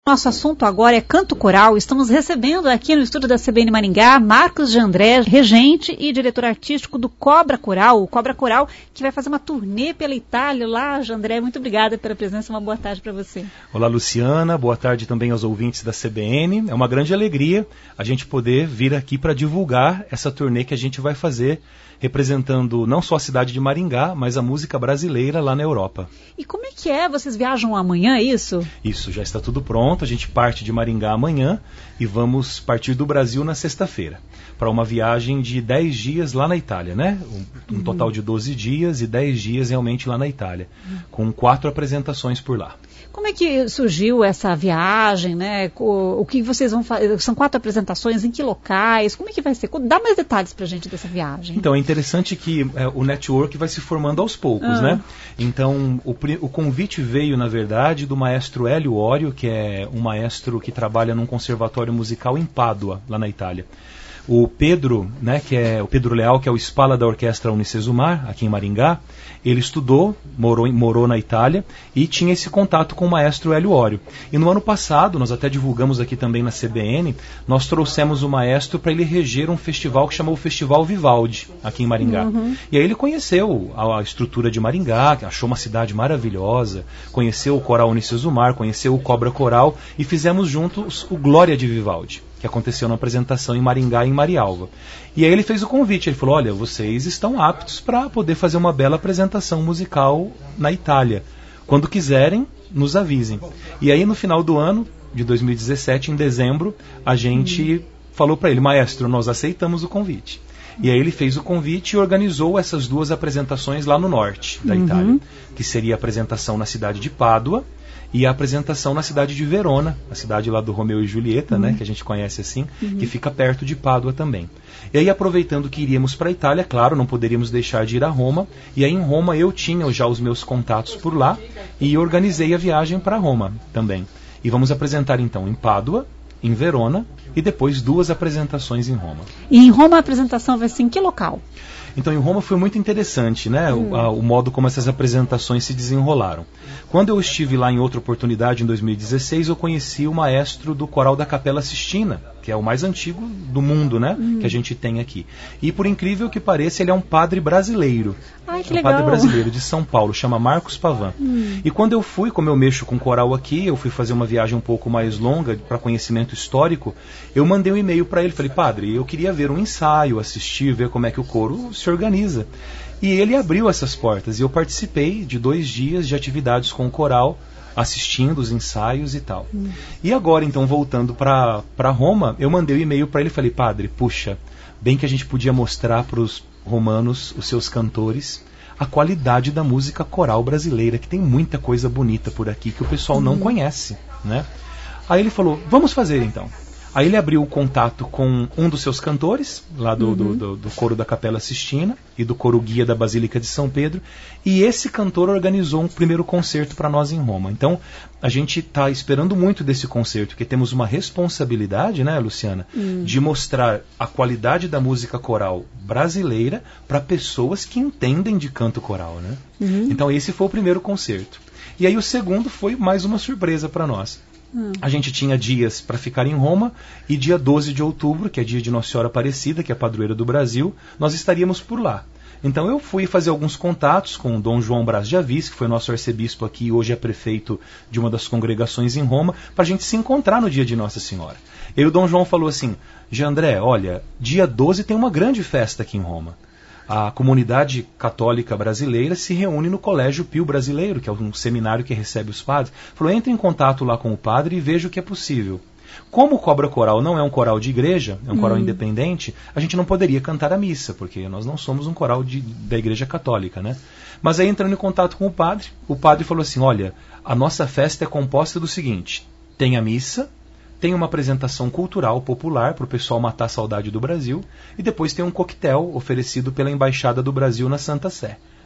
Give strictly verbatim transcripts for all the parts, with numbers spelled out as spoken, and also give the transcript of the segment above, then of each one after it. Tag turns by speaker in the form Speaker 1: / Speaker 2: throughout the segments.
Speaker 1: Nosso assunto agora é canto coral. Estamos recebendo aqui no estúdio da C B N Maringá Marcos de André, regente e diretor artístico do Cobra Coral. O Cobra Coral que vai fazer uma turnê pela Itália. Lá, André, muito obrigada pela presença. Uma boa tarde para você.
Speaker 2: Olá, Luciana. Boa tarde também aos ouvintes da C B N. É uma grande alegria a gente poder vir aqui para divulgar essa turnê que a gente vai fazer, representando não só a cidade de Maringá, mas a música brasileira lá na Europa.
Speaker 1: E como é que é? Vocês viajam amanhã, é isso?
Speaker 2: Isso, já está tudo pronto. A gente parte de Maringá amanhã e vamos partir do Brasil na sexta-feira, para uma viagem de dez dias lá na Itália, né? Um, um uhum. total de doze dias e dez dias realmente lá na Itália, uhum. com quatro apresentações por lá.
Speaker 1: Como é que surgiu essa viagem, né? O, o que vocês vão fazer? São quatro apresentações, em que locais? Como é que vai ser? Dá mais detalhes pra gente dessa viagem.
Speaker 2: Então, é interessante que é, o network vai se formando aos poucos, ah. né? Então, o, o convite veio, na verdade, do maestro Hélio Ório, que é um maestro que trabalha num conservatório musical em Pádua, lá na Itália. O Pedro, né, que é o Pedro Leal, que é o Spalla da Orquestra Unicesumar, aqui em Maringá, ele estudou, morou, morou na Itália e tinha esse contato com o maestro Hélio Ório. E no ano passado, nós até divulgamos aqui também na C B N, nós trouxemos o maestro para ele reger um festival que chamou o Festival Vivaldi, aqui em Maringá. Uhum. E aí ele conheceu a, a estrutura de Maringá, achou uma cidade maravilhosa, conheceu o Coral Unicesumar, conheceu o Cobra Coral e fizemos juntos o Glória de Vivaldi, que aconteceu na apresentação em Maringá e em Marialva. E aí ele fez o convite, ele falou, olha, vocês estão aptos para poder fazer uma bela apresentação musical na Itália. Quando quiserem, nos avisem. E aí no final do ano, de dois mil e dezessete, em dezembro, a gente uhum. falou para ele, maestro, nós aceitamos o convite. E aí ele fez o convite e organizou essas duas apresentações lá no norte da uhum. Itália, que seria a apresentação na cidade de Pádua, e a apresentação na cidade de Verona, a cidade lá do Romeu e Julieta, uhum. né, que a gente conhece assim, uhum. que fica perto de Pádua também. E aí, aproveitando que iríamos para a Itália, claro, não poderíamos deixar de ir a Roma, e aí em Roma eu tinha já os meus contatos por lá, e organizei a viagem para Roma também. E vamos apresentar então em Pádua, em Verona, e depois duas apresentações em Roma.
Speaker 1: E em Roma a apresentação vai ser em que local?
Speaker 2: Então, em Roma foi muito interessante, né, hum. o, a, o modo como essas apresentações se desenrolaram. Quando eu estive lá em outra oportunidade, em dois mil e dezesseis, eu conheci o maestro do coral da Capela Sistina, que é o mais antigo do mundo, né, hum. que a gente tem aqui. E, por incrível que pareça, ele é um padre brasileiro.
Speaker 1: Ai, que
Speaker 2: um
Speaker 1: legal.
Speaker 2: padre brasileiro de São Paulo, chama Marcos Pavan.
Speaker 1: Hum.
Speaker 2: E quando eu fui, como eu mexo com coral aqui, eu fui fazer uma viagem um pouco mais longa para conhecimento histórico, eu mandei um e-mail para ele, falei, padre, eu queria ver um ensaio, assistir, ver como é que o coro se organiza. E ele abriu essas portas e eu participei de dois dias de atividades com o coral, assistindo os ensaios e tal. Hum. E agora, então, voltando para Roma, eu mandei um e-mail para ele e falei, padre, puxa, bem que a gente podia mostrar para os romanos, os seus cantores, a qualidade da música coral brasileira, que tem muita coisa bonita por aqui que o pessoal hum. não conhece, né? Aí ele falou, vamos fazer então. Aí ele abriu o contato com um dos seus cantores, lá do, uhum. do, do, do coro da Capela Sistina e do coro guia da Basílica de São Pedro, e esse cantor organizou um primeiro concerto para nós em Roma. Então, a gente está esperando muito desse concerto, porque temos uma responsabilidade, né, Luciana, uhum. de mostrar a qualidade da música coral brasileira para pessoas que entendem de canto coral, né? Uhum. Então, esse foi o primeiro concerto. E aí o segundo foi mais uma surpresa para nós. Hum. A gente tinha dias para ficar em Roma e dia doze de outubro, que é dia de Nossa Senhora Aparecida, que é a padroeira do Brasil, nós estaríamos por lá. Então eu fui fazer alguns contatos com o Dom João Braz de Avis, que foi nosso arcebispo aqui e hoje é prefeito de uma das congregações em Roma, para a gente se encontrar no dia de Nossa Senhora. E o Dom João falou assim, André, olha, dia doze tem uma grande festa aqui em Roma. A comunidade católica brasileira se reúne no Colégio Pio Brasileiro, que é um seminário que recebe os padres. Falou, entre em contato lá com o padre e veja o que é possível. Como o Cobra Coral não é um coral de igreja, é um hum. coral independente, a gente não poderia cantar a missa, porque nós não somos um coral de, da igreja católica, né? Mas aí, entrando em contato com o padre, o padre falou assim, olha, a nossa festa é composta do seguinte, tem a missa, tem uma apresentação cultural popular para o pessoal matar a saudade do Brasil, e depois tem um coquetel oferecido pela Embaixada do Brasil na Santa Sé.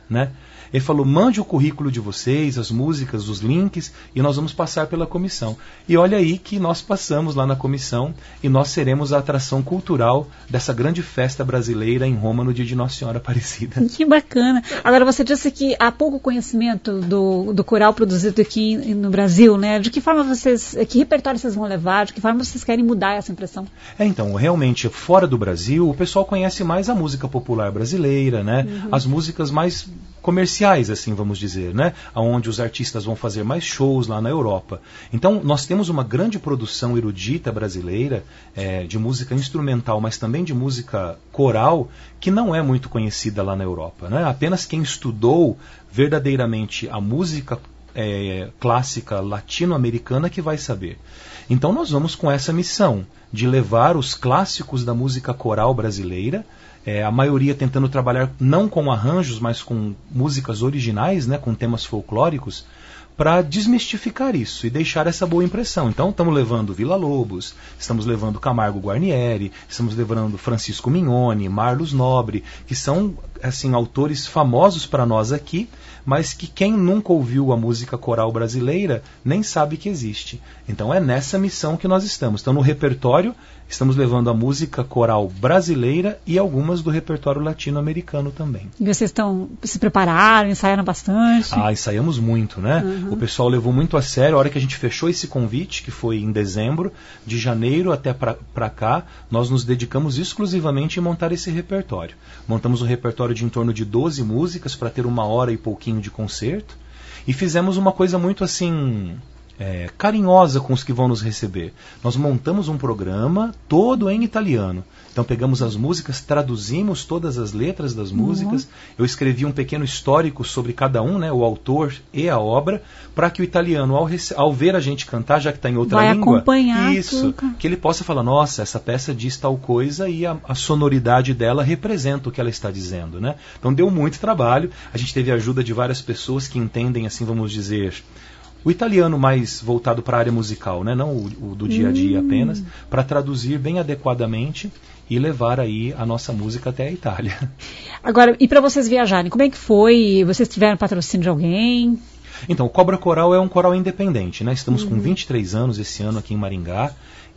Speaker 2: né? Ele falou, mande o currículo de vocês, as músicas, os links, e nós vamos passar pela comissão. E olha aí que nós passamos lá na comissão e nós seremos a atração cultural dessa grande festa brasileira em Roma no dia de Nossa Senhora Aparecida.
Speaker 1: Que bacana. Agora, você disse que há pouco conhecimento do, do coral produzido aqui no Brasil, né? De que forma vocês, que repertório vocês vão levar, de que forma vocês querem mudar essa impressão?
Speaker 2: É, então, realmente, fora do Brasil, o pessoal conhece mais a música popular brasileira, né? Uhum. As músicas mais comerciais, assim vamos dizer, né? Onde os artistas vão fazer mais shows lá na Europa. Então, nós temos uma grande produção erudita brasileira, é, de música instrumental, mas também de música coral, que não é muito conhecida lá na Europa, né? Apenas quem estudou verdadeiramente a música é, clássica latino-americana que vai saber. Então, nós vamos com essa missão de levar os clássicos da música coral brasileira, É, a maioria tentando trabalhar não com arranjos, mas com músicas originais, né, com temas folclóricos, para desmistificar isso e deixar essa boa impressão. Então, estamos levando Villa-Lobos, estamos levando Camargo Guarnieri, estamos levando Francisco Mignoni, Marlos Nobre, que são assim, autores famosos para nós aqui, mas que quem nunca ouviu a música coral brasileira nem sabe que existe. Então, é nessa missão que nós estamos. Então, no repertório, estamos levando a música coral brasileira e algumas do repertório latino-americano também.
Speaker 1: E vocês estão se prepararam, ensaiaram bastante?
Speaker 2: Ah, ensaiamos muito, né? Uhum. O pessoal levou muito a sério. A hora que a gente fechou esse convite, que foi em dezembro, de janeiro até para cá, nós nos dedicamos exclusivamente em montar esse repertório. Montamos um repertório de em torno de doze músicas para ter uma hora e pouquinho de concerto. E fizemos uma coisa muito assim... É, carinhosa com os que vão nos receber. Nós montamos um programa todo em italiano. Então pegamos as músicas, traduzimos todas as letras das músicas. Uhum. Eu escrevi um pequeno histórico sobre cada um, né, o autor e a obra, para que o italiano, ao, rece- ao ver a gente cantar, já que está em outra
Speaker 1: vai
Speaker 2: língua,
Speaker 1: acompanhar
Speaker 2: isso,
Speaker 1: tudo.
Speaker 2: Que ele possa falar, nossa, essa peça diz tal coisa e a, a sonoridade dela representa o que ela está dizendo, né? Então deu muito trabalho. A gente teve a ajuda de várias pessoas que entendem, assim, vamos dizer, o italiano mais voltado para a área musical, né? Não o, o do dia a dia hum. apenas, para traduzir bem adequadamente e levar aí a nossa música até a Itália.
Speaker 1: Agora, e para vocês viajarem, como é que foi? Vocês tiveram patrocínio de alguém?
Speaker 2: Então, o Cobra Coral é um coral independente, né? Estamos uhum. com vinte e três anos esse ano aqui em Maringá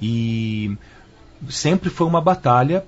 Speaker 2: e sempre foi uma batalha...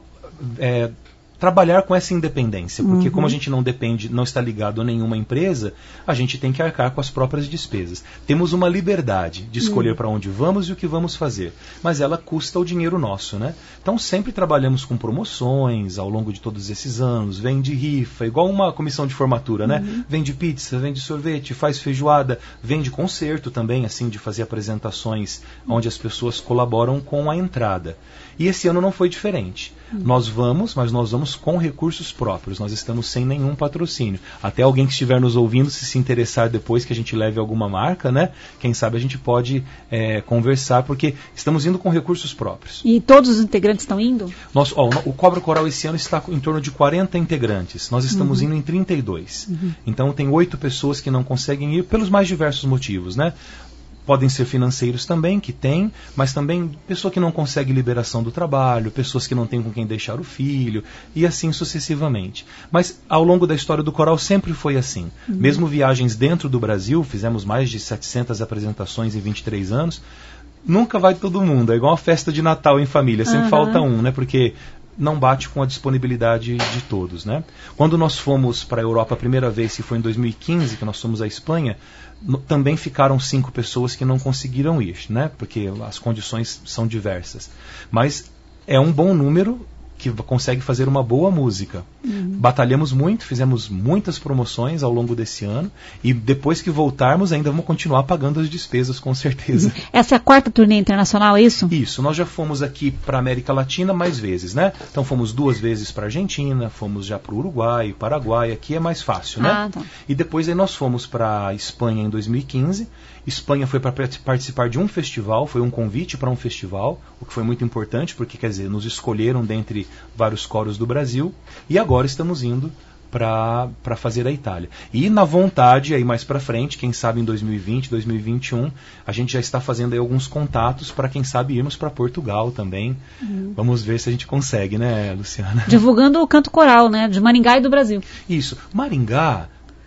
Speaker 2: É, trabalhar com essa independência, porque uhum. como a gente não depende, não está ligado a nenhuma empresa, a gente tem que arcar com as próprias despesas. Temos uma liberdade de escolher uhum. para onde vamos e o que vamos fazer, mas ela custa o dinheiro nosso, né? Então sempre trabalhamos com promoções ao longo de todos esses anos, vende rifa, igual uma comissão de formatura, né? Uhum. Vende pizza, vende sorvete, faz feijoada, vende concerto também, assim, de fazer apresentações onde as pessoas colaboram com a entrada. E esse ano não foi diferente. Uhum. Nós vamos, mas nós vamos com recursos próprios, nós estamos sem nenhum patrocínio. Até alguém que estiver nos ouvindo, se se interessar depois que a gente leve alguma marca, né? Quem sabe a gente pode é, conversar, porque estamos indo com recursos próprios.
Speaker 1: E todos os integrantes estão indo?
Speaker 2: Nós, ó, o Cobra Coral esse ano está em torno de quarenta integrantes, nós estamos uhum. indo em trinta e dois. Uhum. Então tem oito pessoas que não conseguem ir pelos mais diversos motivos, né? Podem ser financeiros também, que tem, mas também pessoa que não consegue liberação do trabalho, pessoas que não têm com quem deixar o filho, e assim sucessivamente. Mas ao longo da história do coral sempre foi assim. Uhum. Mesmo viagens dentro do Brasil, fizemos mais de setecentas apresentações em vinte e três anos, nunca vai todo mundo, é igual uma festa de Natal em família, sempre uhum. falta um, né? Porque não bate com a disponibilidade de todos, né? Quando nós fomos para a Europa a primeira vez, que foi em dois mil e quinze, que nós fomos à Espanha, no, também ficaram cinco pessoas que não conseguiram ir, né? Porque as condições são diversas. Mas é um bom número que consegue fazer uma boa música. Uhum. Batalhamos muito, fizemos muitas promoções ao longo desse ano e depois que voltarmos ainda vamos continuar pagando as despesas, com certeza. Uhum.
Speaker 1: Essa é a quarta turnê internacional, é isso?
Speaker 2: Isso, nós já fomos aqui para a América Latina mais vezes, né? Então fomos duas vezes para a Argentina, fomos já para o Uruguai, Paraguai, aqui é mais fácil, né?
Speaker 1: Ah, tá.
Speaker 2: E depois aí nós fomos para a Espanha em dois mil e quinze. Espanha foi para participar de um festival, foi um convite para um festival, o que foi muito importante, porque, quer dizer, nos escolheram dentre vários coros do Brasil, e agora estamos indo para fazer a Itália. E na vontade, aí mais para frente, quem sabe em dois mil e vinte, dois mil e vinte e um, a gente já está fazendo aí alguns contatos para quem sabe irmos para Portugal também. Uhum. Vamos ver se a gente consegue, né, Luciana?
Speaker 1: Divulgando o canto coral, né, de Maringá e do Brasil.
Speaker 2: Isso. Maringá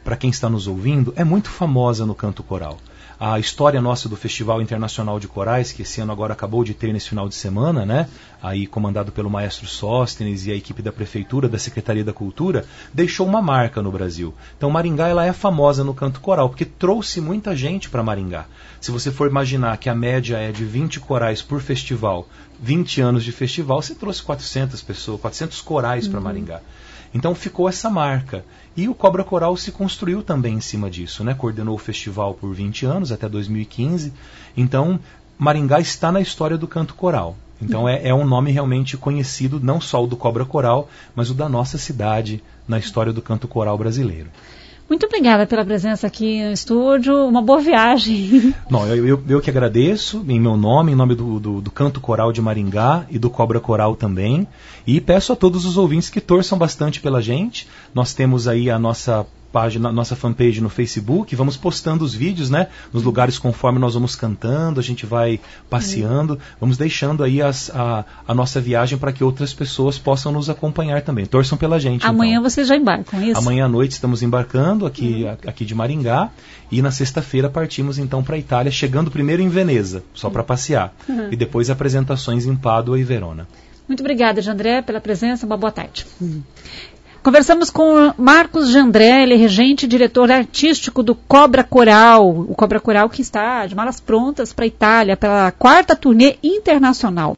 Speaker 2: para quem está nos ouvindo, é muito famosa no canto coral. A história nossa do Festival Internacional de Corais, que esse ano agora acabou de ter nesse final de semana, né? Aí comandado pelo maestro Sóstenes e a equipe da Prefeitura, da Secretaria da Cultura, deixou uma marca no Brasil. Então Maringá ela é famosa no canto coral, porque trouxe muita gente para Maringá. Se você for imaginar que a média é de vinte corais por festival, vinte anos de festival, você trouxe quatrocentas pessoas, quatrocentos corais para Maringá. Então ficou essa marca. E o Cobra Coral se construiu também em cima disso, né? Coordenou o festival por vinte anos, até dois mil e quinze. Então, Maringá está na história do canto coral. Então é, é um nome realmente conhecido, não só o do Cobra Coral, mas o da nossa cidade na história do canto coral brasileiro.
Speaker 1: Muito obrigada pela presença aqui no estúdio, uma boa viagem.
Speaker 2: Não, eu, eu, eu que agradeço, em meu nome, em nome do, do, do Canto Coral de Maringá e do Cobra Coral também, e peço a todos os ouvintes que torçam bastante pela gente. Nós temos aí a nossa página, nossa fanpage no Facebook, vamos postando os vídeos, né, nos lugares conforme nós vamos cantando, a gente vai passeando, vamos deixando aí as, a, a nossa viagem para que outras pessoas possam nos acompanhar também. Torçam pela gente.
Speaker 1: Amanhã
Speaker 2: então.
Speaker 1: Vocês já embarcam, é isso?
Speaker 2: Amanhã à noite estamos embarcando aqui, uhum. aqui de Maringá, e na sexta-feira partimos então para a Itália, chegando primeiro em Veneza, só para passear, uhum. e depois apresentações em Pádua e Verona.
Speaker 1: Muito obrigada, Jandré, pela presença, uma boa tarde. Uhum. Conversamos com Marcos Jandré, ele é regente e diretor artístico do Cobra Coral. O Cobra Coral que está de malas prontas para a Itália, pela quarta turnê internacional.